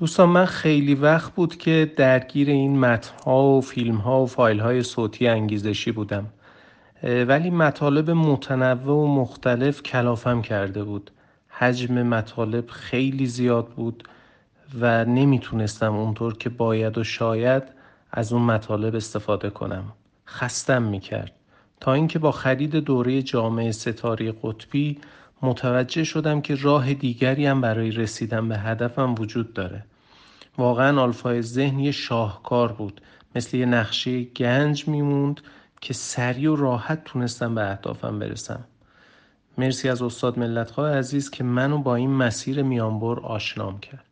دوستان من خیلی وقت بود که درگیر این متن‌ها و فیلم‌ها و فایل‌های صوتی انگیزشی بودم. ولی مطالب متنوع و مختلف کلافم کرده بود. حجم مطالب خیلی زیاد بود و نمیتونستم اونطور که باید و شاید از اون مطالب استفاده کنم. خستم میکرد. تا اینکه با خرید دوره جامعه ستاره قطبی متوجه شدم که راه دیگری هم برای رسیدن به هدفم وجود داره. واقعا آلفای ذهن یه شاهکار بود، مثل یه نقشه گنج میموند که سریع و راحت تونستم به اهدافم برسم. مرسی از استاد ملت‌خواه عزیز که منو با این مسیر میانبر آشنام کرد.